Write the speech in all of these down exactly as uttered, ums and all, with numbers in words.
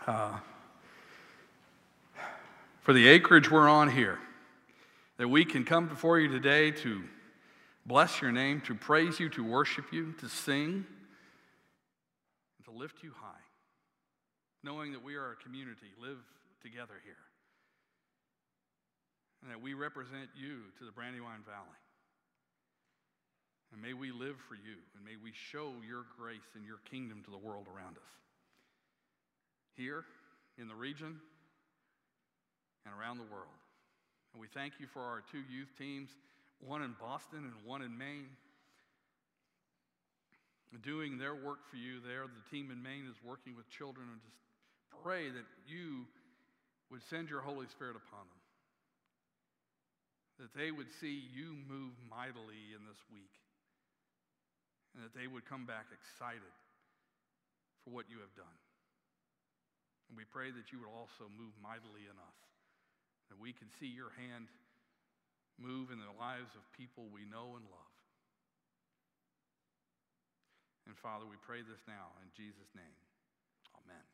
uh, for the acreage we're on here, that we can come before you today to bless your name, to praise you, to worship you, to sing, and to lift you high, knowing that we are a community, live together here, and that we represent you to the Brandywine Valley. And may we live for you, and may we show your grace and your kingdom to the world around us, here in the region and around the world. And we thank you for our two youth teams, one in Boston and one in Maine, doing their work for you there. The team in Maine is working with children, and just pray that you would send your Holy Spirit upon them, that they would see you move mightily in this week, and that they would come back excited for what you have done. And we pray that you would also move mightily in us, that we can see your hand move in the lives of people we know and love. And Father, we pray this now in Jesus' name. Amen.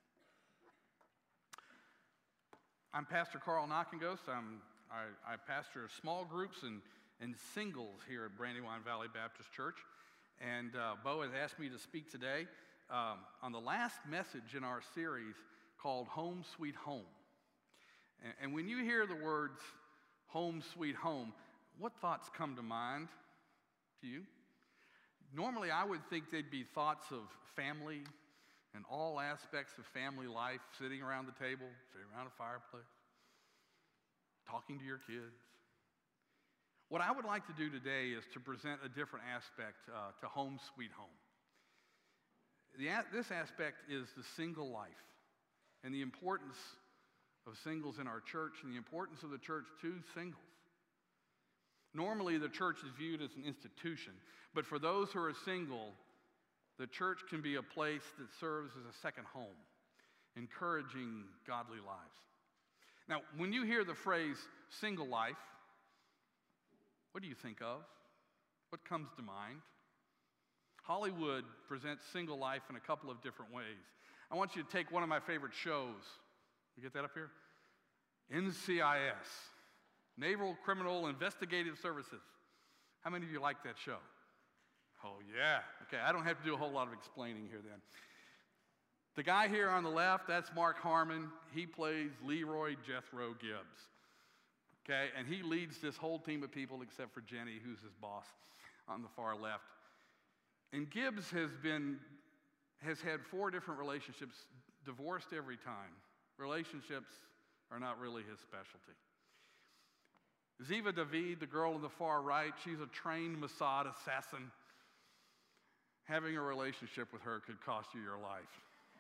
I'm Pastor Carl Knockenghost. I'm, I, I pastor small groups and, and singles here at Brandywine Valley Baptist Church. And uh, Bo has asked me to speak today um, on the last message in our series called Home Sweet Home. And, and when you hear the words Home Sweet Home, what thoughts come to mind to you? Normally, I would think they'd be thoughts of family and all aspects of family life, sitting around the table, sitting around a fireplace, talking to your kids. What I would like to do today is to present a different aspect uh, to Home Sweet Home. The, this aspect is the single life and the importance of singles in our church and the importance of the church to singles. Normally, the church is viewed as an institution, but for those who are single, the church can be a place that serves as a second home, encouraging godly lives. Now, when you hear the phrase single life, what do you think of? What comes to mind? Hollywood presents single life in a couple of different ways. I want you to take one of my favorite shows. You get that up here? N C I S, Naval Criminal Investigative Services. How many of you like that show? Oh, yeah. Okay, I don't have to do a whole lot of explaining here then. The guy here on the left, that's Mark Harmon. He plays Leroy Jethro Gibbs. Okay, and he leads this whole team of people except for Jenny, who's his boss on the far left. And Gibbs has been, has had four different relationships, divorced every time. Relationships are not really his specialty. Ziva David, the girl on the far right, she's a trained Mossad assassin. Having a relationship with her could cost you your life.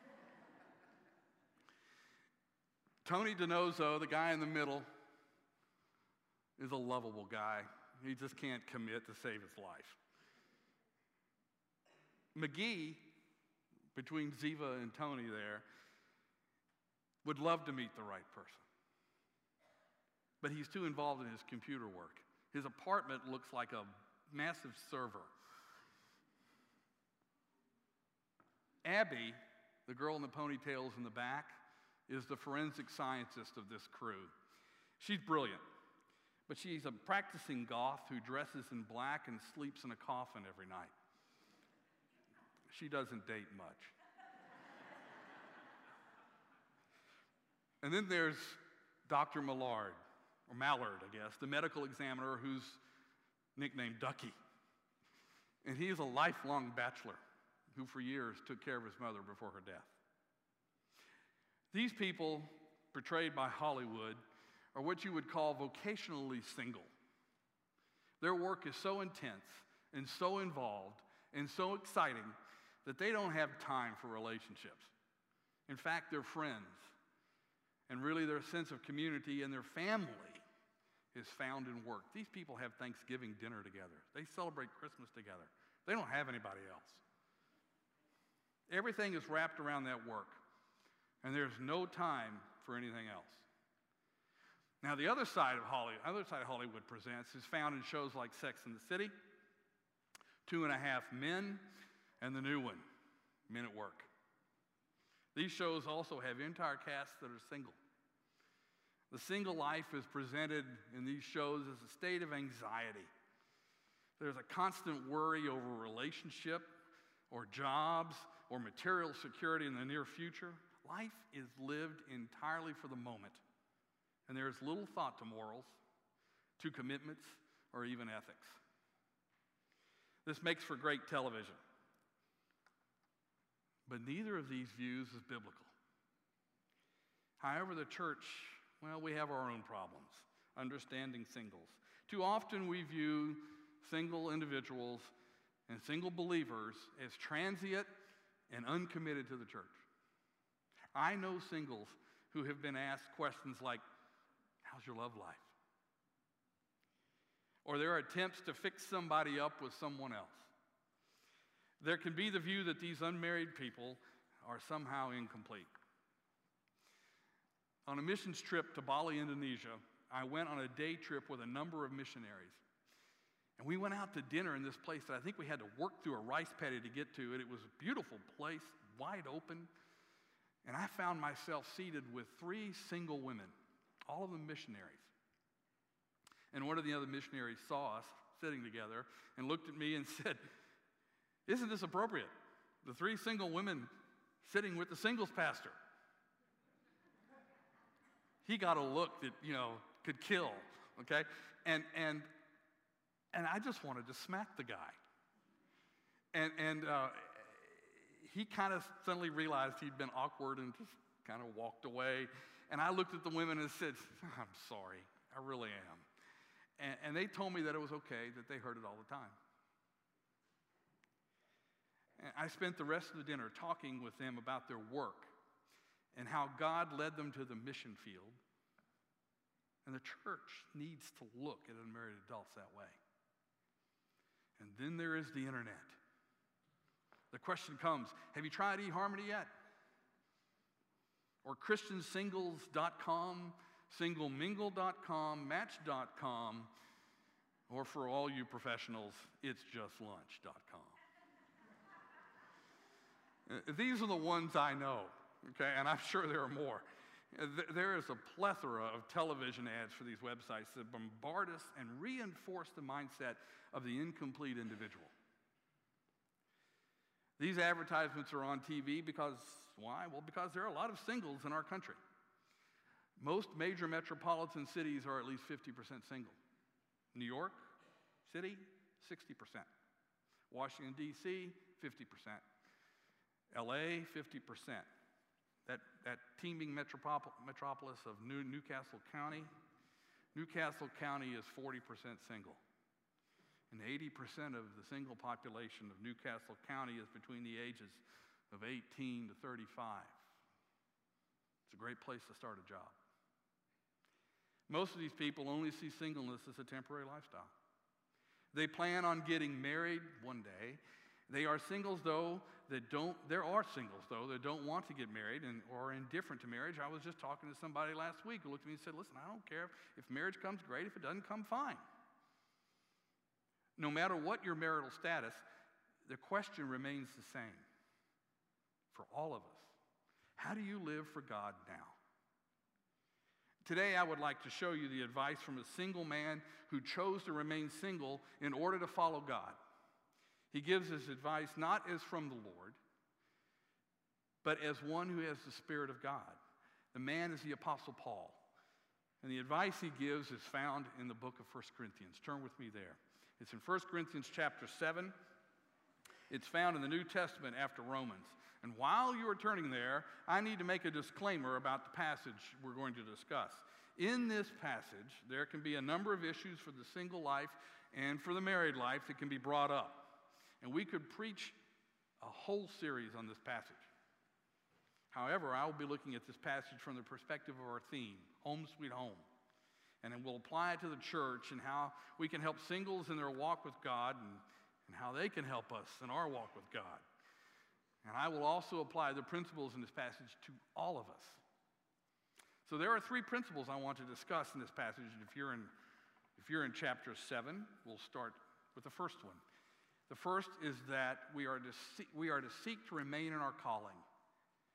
Tony DiNozzo, the guy in the middle, is a lovable guy. He just can't commit to save his life. McGee, between Ziva and Tony there, would love to meet the right person. But he's too involved in his computer work. His apartment looks like a massive server. Abby, the girl in the ponytails in the back, is the forensic scientist of this crew. She's brilliant, but she's a practicing goth who dresses in black and sleeps in a coffin every night. She doesn't date much. And then there's Doctor Millard, or Mallard, I guess, the medical examiner who's nicknamed Ducky. And he is a lifelong bachelor who for years took care of his mother before her death. These people, portrayed by Hollywood, are what you would call vocationally single. Their work is so intense and so involved and so exciting that they don't have time for relationships. In fact, they're friends. And really their sense of community and their family is found in work. These people have Thanksgiving dinner together. They celebrate Christmas together. They don't have anybody else. Everything is wrapped around that work, and there's no time for anything else. Now, the other side of Hollywood, other side of Hollywood presents is found in shows like Sex and the City, Two and a Half Men, and the new one, Men at Work. These shows also have entire casts that are single. The single life is presented in these shows as a state of anxiety. There's a constant worry over relationship or jobs or material security in the near future. Life is lived entirely for the moment, and there is little thought to morals, to commitments, or even ethics. This makes for great television. But neither of these views is biblical. However, the church, well, we have our own problems understanding singles. Too often we view single individuals and single believers as transient and uncommitted to the church. I know singles who have been asked questions like, how's your love life? Or there are attempts to fix somebody up with someone else. There can be the view that these unmarried people are somehow incomplete. On a missions trip to Bali, Indonesia, I went on a day trip with a number of missionaries. And we went out to dinner in this place that I think we had to work through a rice paddy to get to. And it was a beautiful place, wide open. And I found myself seated with three single women, all of them missionaries. And one of the other missionaries saw us sitting together and looked at me and said, "Isn't this appropriate? The three single women sitting with the singles pastor." He got a look that, you know, could kill, okay? And and and I just wanted to smack the guy. And and uh, he kind of suddenly realized he'd been awkward and just kind of walked away. And I looked at the women and said, "I'm sorry, I really am." And, and they told me that it was okay, that they heard it all the time. And I spent the rest of the dinner talking with them about their work and how God led them to the mission field. And the church needs to look at unmarried adults that way. And then there is the internet. The question comes, have you tried eHarmony yet? Or Christian Singles dot com, Single Mingle dot com, Match dot com, or for all you professionals, It's Just Lunch dot com. These are the ones I know, okay, and I'm sure there are more. There is a plethora of television ads for these websites that bombard us and reinforce the mindset of the incomplete individual. These advertisements are on T V because, why? Well, because there are a lot of singles in our country. Most major metropolitan cities are at least fifty percent single. New York City, sixty percent. Washington, D C, fifty percent. L A, fifty percent. That, that teeming metropol- metropolis of New, Newcastle County, Newcastle County is forty percent single. And eighty percent of the single population of Newcastle County is between the ages of eighteen to thirty-five. It's a great place to start a job. Most of these people only see singleness as a temporary lifestyle. They plan on getting married one day. They are singles, though, that don't, there are singles, though, that don't want to get married and or are indifferent to marriage. I was just talking to somebody last week who looked at me and said, "Listen, I don't care. If marriage comes, great. If it doesn't come, fine." No matter what your marital status, the question remains the same for all of us. How do you live for God now? Today, I would like to show you the advice from a single man who chose to remain single in order to follow God. He gives his advice not as from the Lord, but as one who has the Spirit of God. The man is the Apostle Paul. And the advice he gives is found in the book of First Corinthians. Turn with me there. It's in First Corinthians chapter seven. It's found in the New Testament after Romans. And while you are turning there, I need to make a disclaimer about the passage we're going to discuss. In this passage, there can be a number of issues for the single life and for the married life that can be brought up. And we could preach a whole series on this passage. However, I will be looking at this passage from the perspective of our theme, Home Sweet Home. And then we'll apply it to the church and how we can help singles in their walk with God and, and how they can help us in our walk with God. And I will also apply the principles in this passage to all of us. So there are three principles I want to discuss in this passage. And if you're in, if you're in chapter seven, we'll start with the first one. The first is that we are to seek, we are to seek to remain in our calling.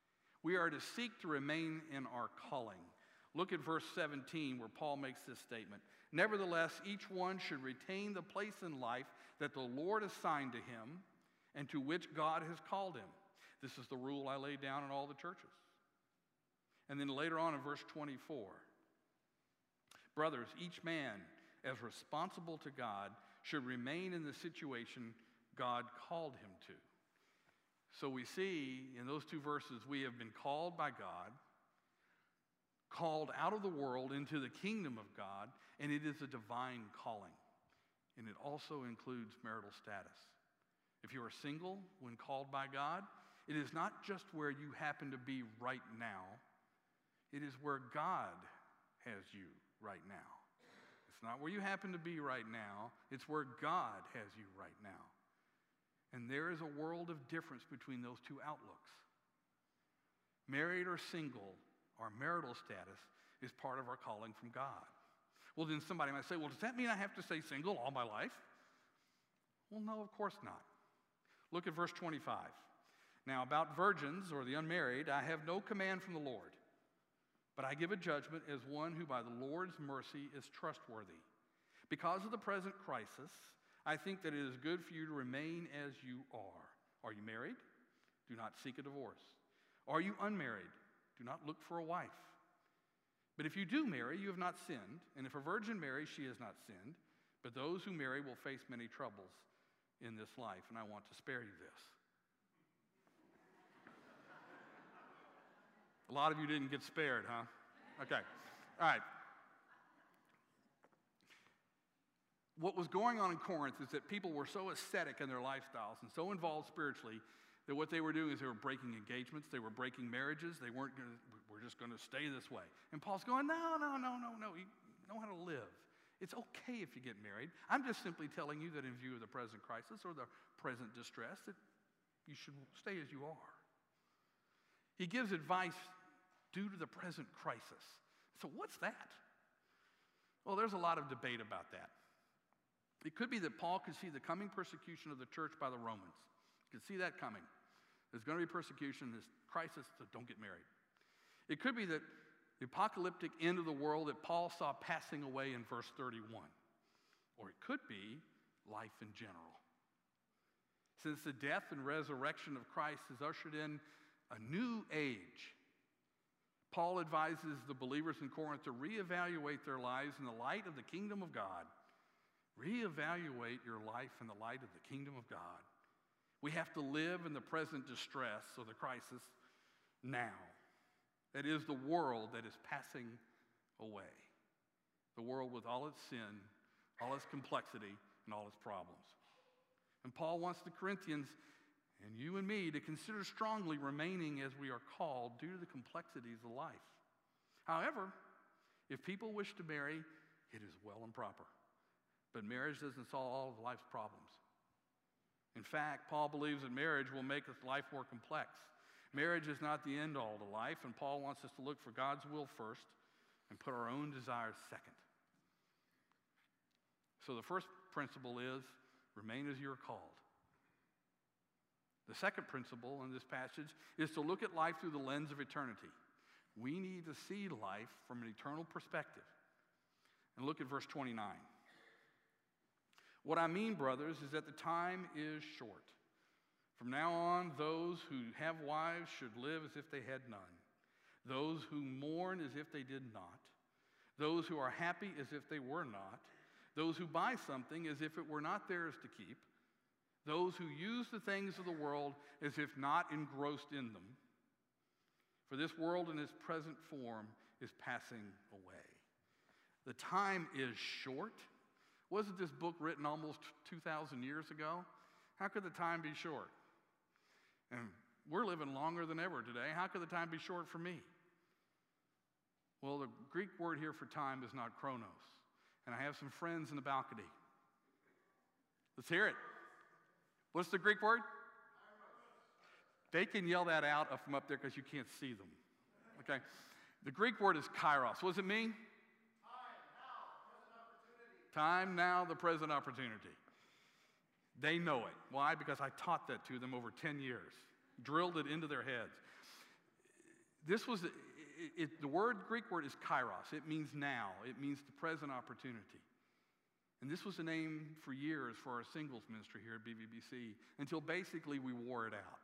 We are to seek to remain in our calling. Look at verse seventeen where Paul makes this statement. Nevertheless, each one should retain the place in life that the Lord assigned to him and to which God has called him. This is the rule I lay down in all the churches. And then later on in verse twenty-four, brothers, each man as responsible to God should remain in the situation God called him to. So we see in those two verses, we have been called by God, called out of the world into the kingdom of God, and it is a divine calling. And it also includes marital status. If you are single when called by God, it is not just where you happen to be right now. It is where God has you right now. It's not where you happen to be right now. It's where God has you right now. And there is a world of difference between those two outlooks. Married or single, our marital status is part of our calling from God. Well, then somebody might say, well, does that mean I have to stay single all my life? Well, no, of course not. Look at verse twenty-five. Now, about virgins or the unmarried, I have no command from the Lord, but I give a judgment as one who by the Lord's mercy is trustworthy. Because of the present crisis, I think that it is good for you to remain as you are. Are you married? Do not seek a divorce. Are you unmarried? Do not look for a wife. But if you do marry, you have not sinned, and if a virgin marries, she has not sinned. But those who marry will face many troubles in this life, and I want to spare you this. A lot of you didn't get spared, huh? Okay. All right. What was going on in Corinth is that people were so ascetic in their lifestyles and so involved spiritually that what they were doing is they were breaking engagements, they were breaking marriages, they weren't going to, we're just going to stay this way. And Paul's going, no, no, no, no, no, you know how to live. It's okay if you get married. I'm just simply telling you that in view of the present crisis or the present distress that you should stay as you are. He gives advice due to the present crisis. So what's that? Well, there's a lot of debate about that. It could be that Paul could see the coming persecution of the church by the Romans. He could see that coming. There's going to be persecution, this crisis, so don't get married. It could be that the apocalyptic end of the world that Paul saw passing away in verse thirty-one. Or it could be life in general. Since the death and resurrection of Christ has ushered in a new age, Paul advises the believers in Corinth to reevaluate their lives in the light of the kingdom of God. Reevaluate your life in the light of the kingdom of God. We have to live in the present distress or the crisis now. That is the world that is passing away. The world with all its sin, all its complexity, and all its problems. And Paul wants the Corinthians and you and me to consider strongly remaining as we are called due to the complexities of life. However, if people wish to marry, it is well and proper. But marriage doesn't solve all of life's problems. In fact, Paul believes that marriage will make life more complex. Marriage is not the end-all to life, and Paul wants us to look for God's will first and put our own desires second. So the first principle is, remain as you are called. The second principle in this passage is to look at life through the lens of eternity. We need to see life from an eternal perspective. And look at verse twenty-nine. What I mean, brothers, is that the time is short. From now on, those who have wives should live as if they had none. Those who mourn as if they did not. Those who are happy as if they were not. Those who buy something as if it were not theirs to keep. Those who use the things of the world as if not engrossed in them. For this world in its present form is passing away. The time is short. Wasn't this book written almost two thousand years ago? How could the time be short? And we're living longer than ever today. How could the time be short for me? Well, the Greek word here for time is not chronos. And I have some friends in the balcony. Let's hear it. What's the Greek word? They can yell that out from up there because you can't see them. Okay? The Greek word is kairos. What does it mean? Time now, the present opportunity. They know it. Why? Because I taught that to them over ten years, drilled it into their heads. This was, it, it, the word, Greek word is kairos. It means now. It means the present opportunity. And this was a name for years for our singles ministry here at B V B C until basically we wore it out.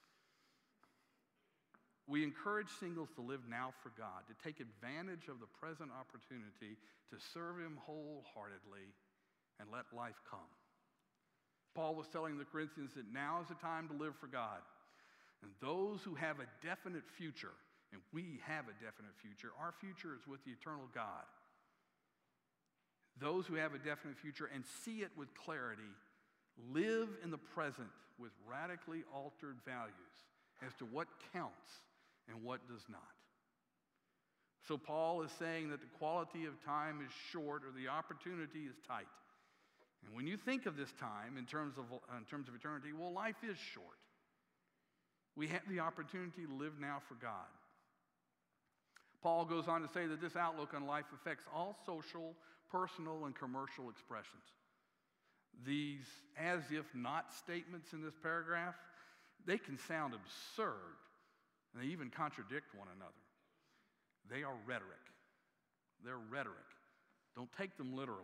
We encourage singles to live now for God, to take advantage of the present opportunity to serve Him wholeheartedly and let life come. Paul was telling the Corinthians that now is the time to live for God. And those who have a definite future, and we have a definite future, our future is with the eternal God. Those who have a definite future and see it with clarity live in the present with radically altered values as to what counts and what does not. So Paul is saying that the quality of time is short or the opportunity is tight. And when you think of this time in terms of, in terms of eternity, well, life is short. We have the opportunity to live now for God. Paul goes on to say that this outlook on life affects all social, personal, and commercial expressions. These as if not statements in this paragraph, they can sound absurd, and they even contradict one another. They are rhetoric. They're rhetoric. Don't take them literally.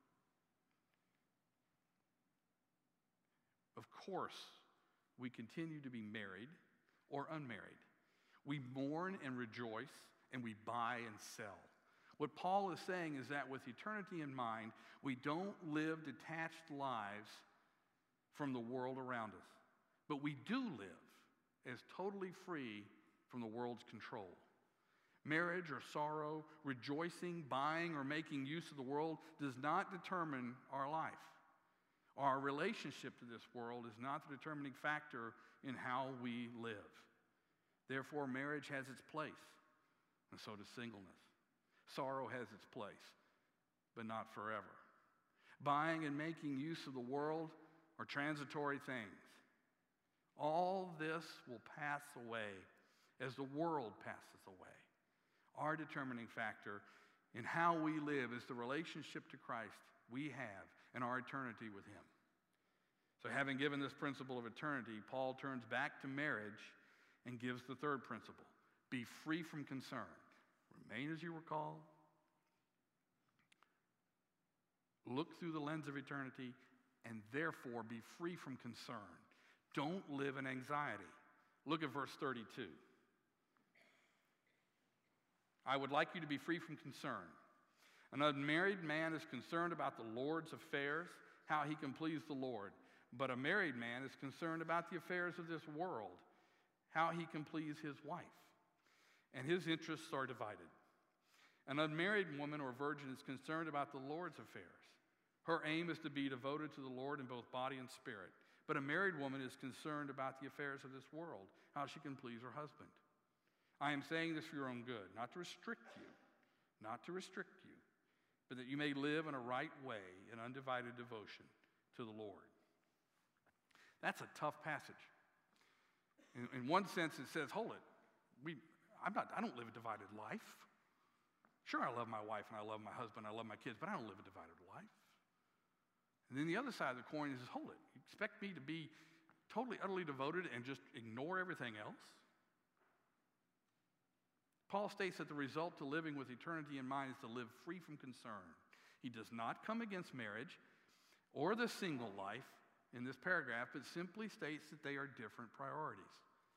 Of course, we continue to be married or unmarried. We mourn and rejoice, and we buy and sell. What Paul is saying is that with eternity in mind, we don't live detached lives from the world around us, but we do live as totally free from the world's control. Marriage or sorrow, rejoicing, buying, or making use of the world does not determine our life. Our relationship to this world is not the determining factor in how we live. Therefore, marriage has its place, and so does singleness. Sorrow has its place, but not forever. Buying and making use of the world are transitory things. All this will pass away as the world passes away. Our determining factor in how we live is the relationship to Christ we have and our eternity with Him. So having given this principle of eternity, Paul turns back to marriage and gives the third principle. Be free from concern. Remain as you were called. Look through the lens of eternity and therefore be free from concern. Don't live in anxiety. Look at verse thirty-two. I would like you to be free from concern. An unmarried man is concerned about the Lord's affairs, how he can please the Lord. But a married man is concerned about the affairs of this world, how he can please his wife. And his interests are divided. An unmarried woman or virgin is concerned about the Lord's affairs. Her aim is to be devoted to the Lord in both body and spirit. But a married woman is concerned about the affairs of this world, how she can please her husband. I am saying this for your own good, not to restrict you, not to restrict you, but that you may live in a right way in undivided devotion to the Lord. That's a tough passage. In, in one sense, it says, hold it. We, I'm not, I don't live a divided life. Sure, I love my wife and I love my husband, I love my kids, but I don't live a divided life. And then the other side of the coin is, hold it. You expect me to be totally, utterly devoted and just ignore everything else? Paul states that the result to living with eternity in mind is to live free from concern. He does not come against marriage or the single life in this paragraph, but simply states that they are different priorities.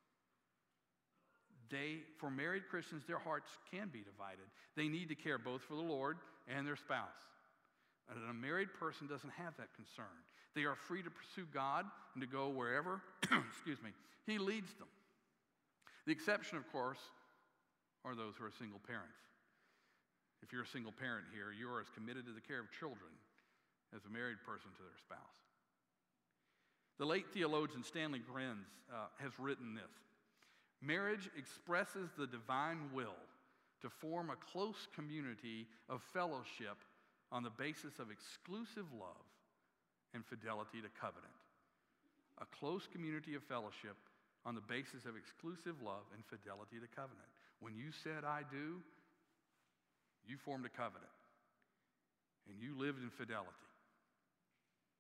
They, for married Christians, their hearts can be divided. They need to care both for the Lord and their spouse. And a married person doesn't have that concern. They are free to pursue God and to go wherever, excuse me, He leads them. The exception, of course, are those who are single parents. If you're a single parent here, you are as committed to the care of children as a married person to their spouse. The late theologian Stanley Grenz uh, has written this. Marriage expresses the divine will to form a close community of fellowship on the basis of exclusive love and fidelity to covenant. A close community of fellowship on the basis of exclusive love and fidelity to covenant. When you said, I do, you formed a covenant, and you lived in fidelity.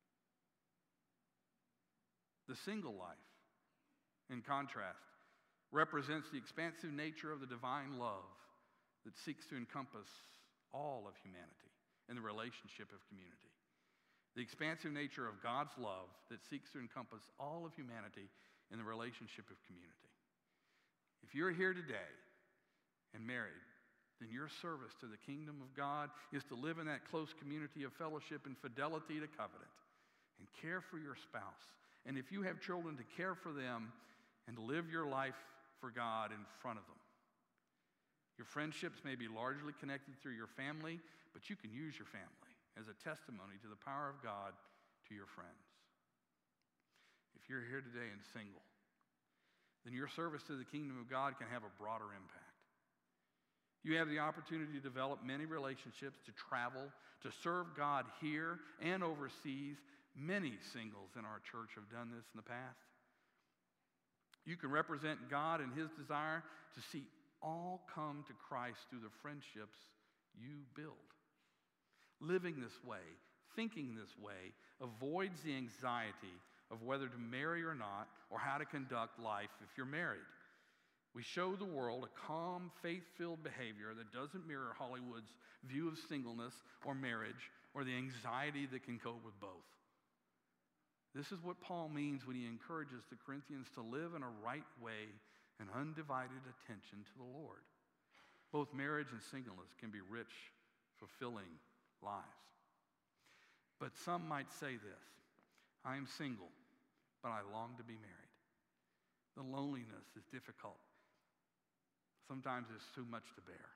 The single life, in contrast, represents the expansive nature of the divine love that seeks to encompass all of humanity in the relationship of community. The expansive nature of God's love that seeks to encompass all of humanity in the relationship of community. If you're here today and married, then your service to the kingdom of God is to live in that close community of fellowship and fidelity to covenant and care for your spouse. And if you have children, to care for them and to live your life for God in front of them. Your friendships may be largely connected through your family, but you can use your family as a testimony to the power of God to your friends. If you're here today and single, then your service to the kingdom of God can have a broader impact. You have the opportunity to develop many relationships, to travel, to serve God here and overseas. Many singles in our church have done this in the past. You can represent God and his desire to see all come to Christ through the friendships you build. Living this way, thinking this way, avoids the anxiety of whether to marry or not, or how to conduct life if you're married. We show the world a calm, faith-filled behavior that doesn't mirror Hollywood's view of singleness or marriage, or the anxiety that can go with both. This is what Paul means when he encourages the Corinthians to live in a right way and undivided attention to the Lord. Both marriage and singleness can be rich, fulfilling lives. But some might say this: I am single, but I long to be married. The loneliness is difficult. Sometimes it's too much to bear.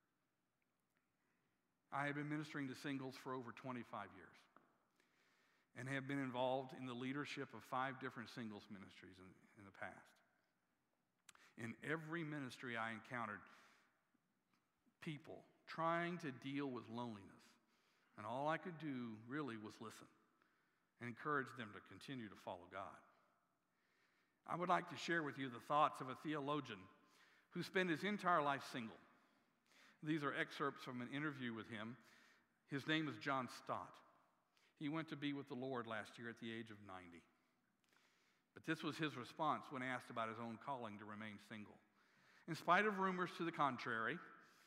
I have been ministering to singles for over twenty-five years and have been involved in the leadership of five different singles ministries in, in the past. In every ministry I encountered people trying to deal with loneliness, and all I could do really was listen and encourage them to continue to follow God. I would like to share with you the thoughts of a theologian who spent his entire life single. These are excerpts from an interview with him. His name is John Stott. He went to be with the Lord last year at the age of ninety. But this was his response when asked about his own calling to remain single. In spite of rumors to the contrary,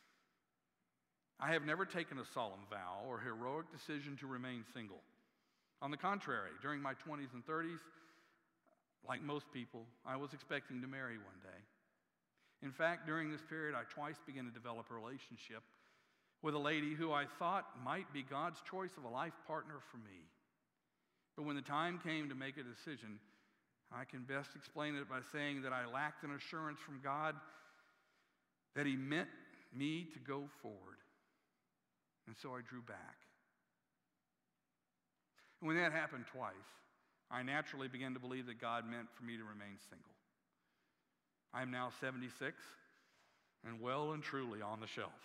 I have never taken a solemn vow or heroic decision to remain single. On the contrary, during my twenties and thirties, like most people, I was expecting to marry one day. In fact, during this period, I twice began to develop a relationship with a lady who I thought might be God's choice of a life partner for me. But when the time came to make a decision, I can best explain it by saying that I lacked an assurance from God that he meant me to go forward. And so I drew back. And when that happened twice, I naturally began to believe that God meant for me to remain single. I am now seventy-six and well and truly on the shelf.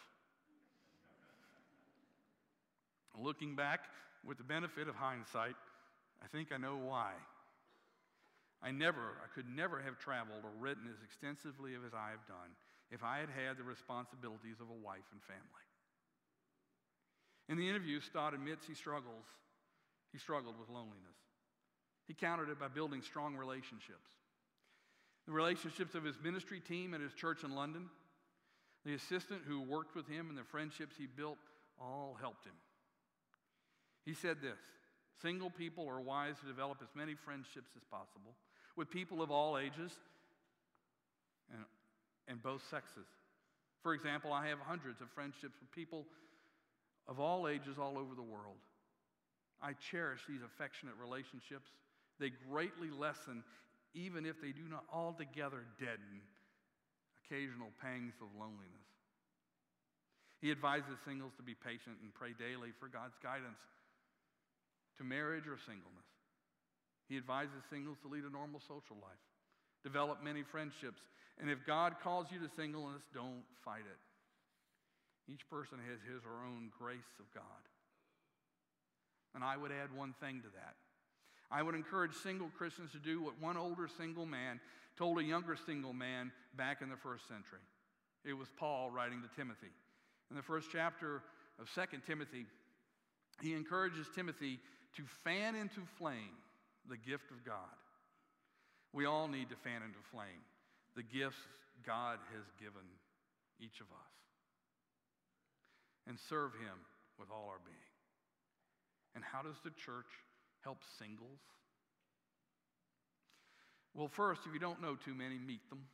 Looking back with the benefit of hindsight, I think I know why. I never, I could never have traveled or written as extensively as I have done if I had had the responsibilities of a wife and family. In the interview, Stott admits he struggles. He struggled with loneliness. He countered it by building strong relationships. The relationships of his ministry team at his church in London, the assistant who worked with him, and the friendships he built all helped him. He said this: single people are wise to develop as many friendships as possible with people of all ages and, and both sexes. For example, I have hundreds of friendships with people of all ages all over the world. I cherish these affectionate relationships. They greatly lessen, even if they do not altogether deaden, occasional pangs of loneliness. He advises singles to be patient and pray daily for God's guidance to marriage or singleness. He advises singles to lead a normal social life, develop many friendships, and if God calls you to singleness, don't fight it. Each person has his or her own grace of God. And I would add one thing to that. I would encourage single Christians to do what one older single man told a younger single man back in the first century. It was Paul writing to Timothy. In the first chapter of Second Timothy, he encourages Timothy to fan into flame the gift of God. We all need to fan into flame the gifts God has given each of us and serve him with all our being. And how does the church help singles? Well, first, if you don't know too many, meet them.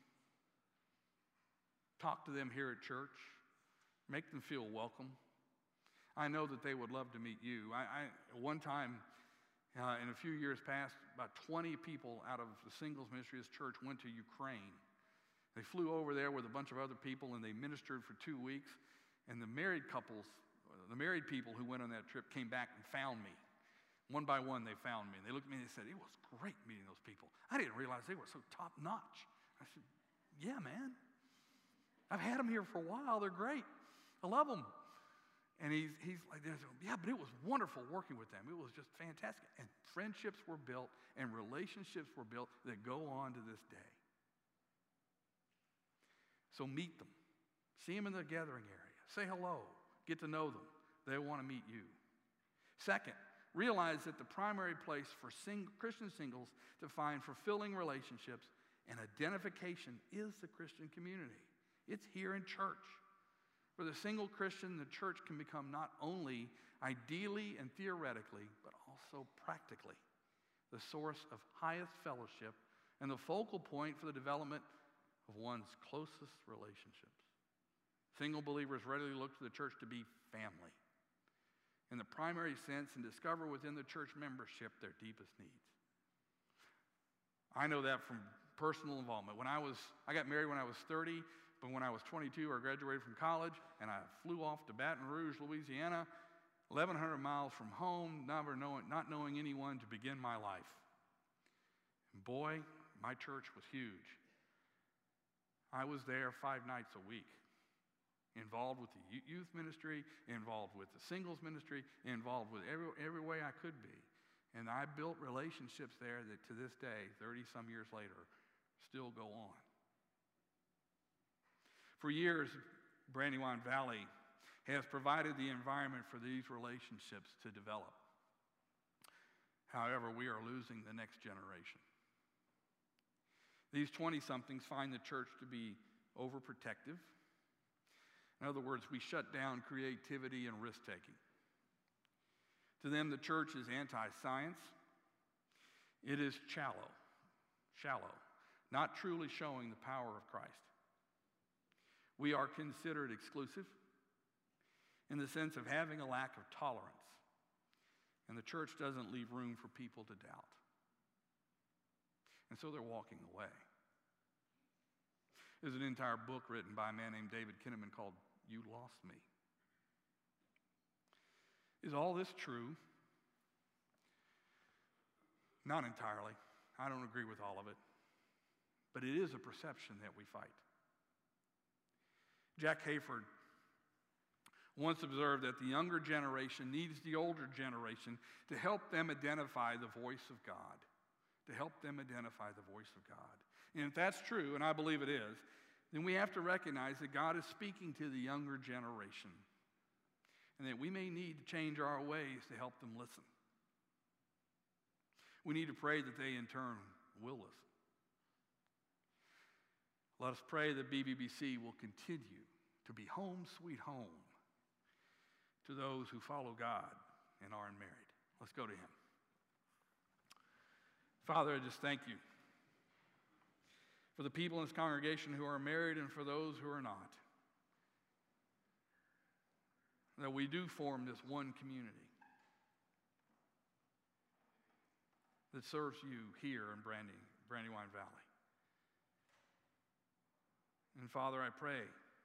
Talk to them here at church. Make them feel welcome. I know that they would love to meet you. I, I one time, uh, in a few years past, about twenty people out of the Singles Ministry of this church went to Ukraine. They flew over there with a bunch of other people, and they ministered for two weeks. And the married couples, the married people who went on that trip came back and found me. One by one, they found me. And they looked at me and they said, it was great meeting those people. I didn't realize they were so top-notch. I said, yeah, man. I've had them here for a while. They're great. I love them. And he's, he's like, yeah, but it was wonderful working with them. It was just fantastic. And friendships were built and relationships were built that go on to this day. So meet them. See them in the gathering area. Say hello. Get to know them. They want to meet you. Second, realize that the primary place for sing- Christian singles to find fulfilling relationships and identification is the Christian community. It's here in church. For the single Christian, the church can become not only ideally and theoretically, but also practically the source of highest fellowship and the focal point for the development of one's closest relationships. Single believers readily look to the church to be family in the primary sense and discover within the church membership their deepest needs. I know that from personal involvement. When I was, I got married when I was thirty, but when I was twenty-two, I graduated from college, and I flew off to Baton Rouge, Louisiana, eleven hundred miles from home, never knowing, not knowing anyone to begin my life. And boy, my church was huge. I was there five nights a week, involved with the youth ministry, involved with the singles ministry, involved with every, every way I could be. And I built relationships there that to this day, thirty-some years later, still go on. For years, Brandywine Valley has provided the environment for these relationships to develop. However, we are losing the next generation. These twenty-somethings find the church to be overprotective. In other words, we shut down creativity and risk-taking. To them, the church is anti-science. It is shallow, shallow, not truly showing the power of Christ. We are considered exclusive in the sense of having a lack of tolerance, and the church doesn't leave room for people to doubt. And so they're walking away. There's an entire book written by a man named David Kinnaman called You Lost Me. Is all this true? Not entirely. I don't agree with all of it. But it is a perception that we fight. Jack Hayford once observed that the younger generation needs the older generation to help them identify the voice of God. To help them identify the voice of God. And if that's true, and I believe it is, then we have to recognize that God is speaking to the younger generation and that we may need to change our ways to help them listen. We need to pray that they in turn will listen. Let us pray that B B B C will continue to be home sweet home to those who follow God and are unmarried. Let's go to him. Father, I just thank you for the people in this congregation who are married and for those who are not. That we do form this one community that serves you here in Brandy, Brandywine Valley. And Father, I pray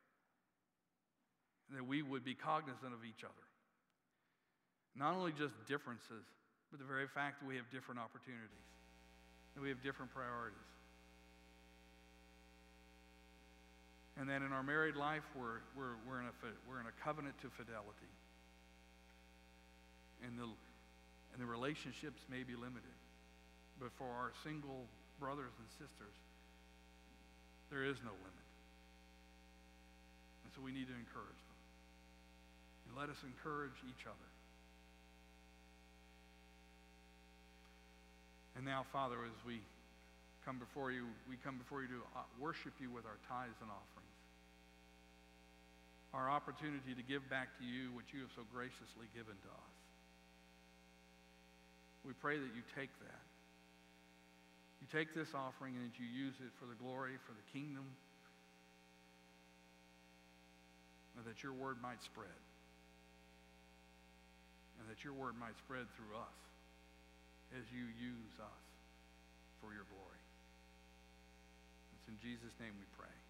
that we would be cognizant of each other. Not only just differences, but the very fact that we have different opportunities. That we have different priorities. And that in our married life, we're, we're, we're, in, a, we're in a covenant to fidelity. And the, and the relationships may be limited. But for our single brothers and sisters, there is no limit. And so we need to encourage them. And let us encourage each other. And now, Father, as we come before you, we come before you to uh, worship you with our tithes and offerings. Our opportunity to give back to you what you have so graciously given to us. We pray that you take that. You take this offering and that you use it for the glory, for the kingdom, and that your word might spread. And that your word might spread through us as you use us for your glory. It's in Jesus' name we pray.